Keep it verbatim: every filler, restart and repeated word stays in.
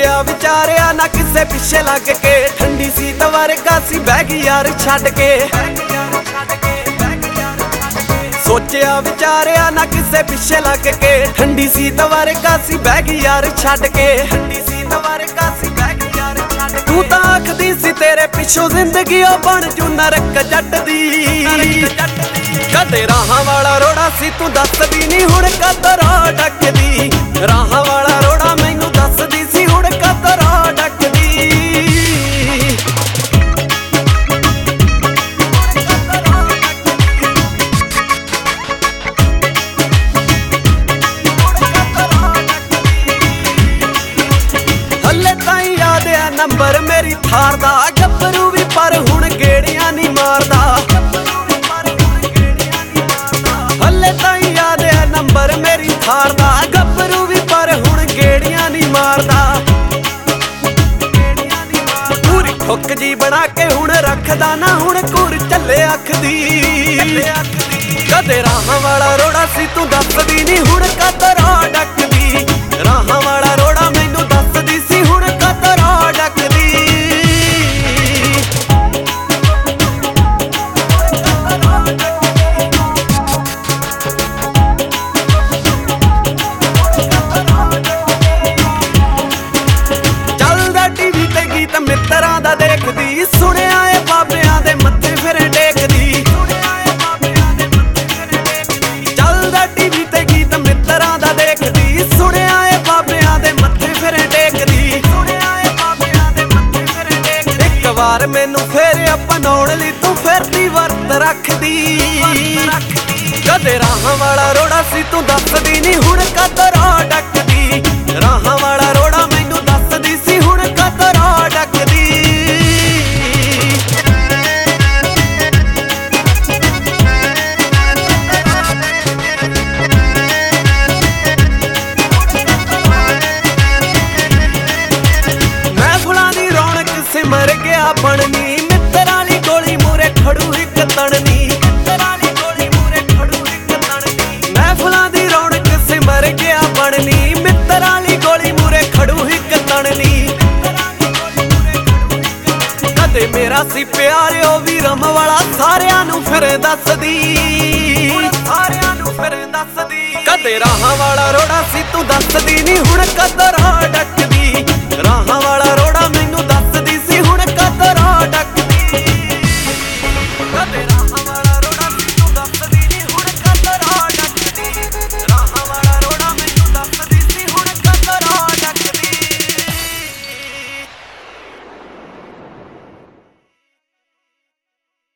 ਸੋਚਿਆ ਵਿਚਾਰਿਆ ਨਾ ਕਿਸੇ ਪਿੱਛੇ ਲੱਗ ਕੇ, ਠੰਡੀ ਸੀ ਵਰਗਾ ਸੀ ਬਹਿ ਗਈ ਯਾਰ ਛੱਡ ਕੇ। ਸੋਚਿਆ ਵਿਚਾਰਿਆ ਨਾ ਕਿਸੇ ਪਿੱਛੇ ਲੱਗ ਕੇ, ਠੰਡੀ ਸੀ ਵਰਗਾ ਸੀ ਬਹਿ ਗਈ ਯਾਰ ਛੱਡ ਕੇ। ਠੰਡੀ ਸੀ ਵਰਗਾ ਸੀ ਬਹਿ ਗਈ ਯਾਰ ਛੱਡ ਕੇ। ਤੂੰ ਤਾਂ ਆਖਦੀ ਸੀ ਤੇਰੇ ਪਿੱਛੋਂ ਜ਼ਿੰਦਗੀ ਉਹ ਬਣ ਜੂ ਨਰਕ ਜੱਟ ਦੀ। ਕਦੇ ਰਾਹਾਂ ਵਾਲਾ ਰੋੜਾ ਸੀ ਤੂੰ ਦੱਸਦੀ ਨੀ ਹੁਣ ਕਦਰਾਂ ਡੱਕਦੀ। ਰਾਹਾਂ ਵਾਲਾ ਰੋੜਾ ਮੈਨੂੰ ਦੱਸਦੀ ਸੀ ਹੁਣ ਕਦਰਾਂ ਡੱਕਦੀ। ਹਲੇ ਤਾਈਂ ਯਾਦ ਆ ਨੰਬਰ ਮੇਰੀ ਥਾਰ ਦਾ, ਗੱਭਰੂ ਵੀ ਪਰ ਹੁਣ ਗੇੜੀਆਂ ਨੀ ਮਾਰਦਾ। ਹਲੇ ਤਾਈਂ ਯਾਦ ਆ ਨੰਬਰ ਮੇਰੀ ਥਾਰ ਦਾ, ਗੱਭਰੂ ਵੀ ਪਰ ਹੁਣ ਗੇੜੀਆਂ ਨੀ ਮਾਰਦਾ। ਪੂਰੀ ਠੁੱਕ ਜੀ ਬਣਾ ਕੇ ਹੁਣ ਰੱਖਦਾ ਨਾ ਹੁਣ ਘੁਰ ਚੱਲੇ ਅੱਖ ਦੀ। ਕਦੇ ਰਾਹਾਂ ਵਾਲਾ ਰੋੜਾ ਸੀ ਤੂੰ ਦੱਸਦੀ ਨੀ ਹੁਣ ਕਦਰਾਂ ਡੱਕਦੀ। ਰਾਹਾਂ ਵਾਲਾ ਰੋੜਾ ਮੈਨੂੰ ਦੱਸਦੀ ਸੀ ਹੁਣ ਕਦਰਾਂ ਡੱਕਦੀ। ਚੱਲਦਾ ਟੀਵੀ ਤੇ ਗੀਤ ਮਿੱਤਰਾਂ ਦਾ ਦੇਖਦੀ, ਸੁਣਿਆ ਏ ਬਾਬਿਆਂ ਦੇ ਮੱਥੇ ਫਿਰ ਟੇਕਦੀ। ਚੱਲਦਾ ਟੀਵੀ ਤੇ ਗੀਤ ਮਿੱਤਰਾਂ ਦਾ ਦੇਖਦੀ, ਸੁਣਿਆ ਏ ਬਾਬਿਆਂ ਦੇ ਮੱਥੇ ਫਿਰ ਟੇਕਦੀ। ਇੱਕ ਵਾਰ ਮੈਨੂੰ ਫੇਰ ਅਪਣਾਉਣ ਲਈ ਤੂੰ ਫਿਰਦੀ ਵਰਤ ਰੱਖਦੀ। ਕਦੇ ਰਾਹਾਂ ਵਾਲਾ ਰੋੜਾ ਸੀ ਤੂੰ ਦੱਸਦੀ ਨੀ ਹੁਣ ਕਦਰਾਂ ਡੱਕਦੀ। ਰਾਹਾਂ ਵਾਲਾ ਰੋੜਾ ਮੈਨੂੰ ਦੱਸਦੀ ਸੀ ਹੁਣ ਕਦਰਾਂ ਡੱਕਦੀ। ਮਹਿਫਲਾਂ ਦੀ ਰੌਣਕ ਸਿਮਰ ਗਿਆ ਬਣਨੀ, ਮਿੱਤਰਾਂ ਲਈ ਗੋਲੀ ਮੂਰੇ ਖੜੂ ਇੱਕ ਤਣਨੀ। ਮਹਿਫਲਾਂ ਦੀ ਰੌਣਕ ਸਿਮਰ ਗਿਆ ਬਣਨੀ, ਮਿੱਤਰਾਂ ਲਈ ਗੋਲੀ ਮੂਰੇ ਖੜੂ ਇੱਕ ਤਣਨੀ। ਕਦੇ ਮੇਰਾ ਸੀ ਪਿਆਰ ਉਹ ਵੀ ਰਮ ਵਾਲਾ ਸਾਰਿਆਂ ਨੂੰ ਫਿਰ ਦੱਸਦੀ। ਸਾਰਿਆਂ ਨੂੰ ਫਿਰ ਦੱਸਦੀ। ਕਦੇ ਰਾਹਾਂ ਵਾਲਾ ਰੋੜਾ ਸੀ ਤੂੰ ਦੱਸਦੀ ਨੀ ਹੁਣ ਕਦਰਾਂ ਡੱਕਦੀ।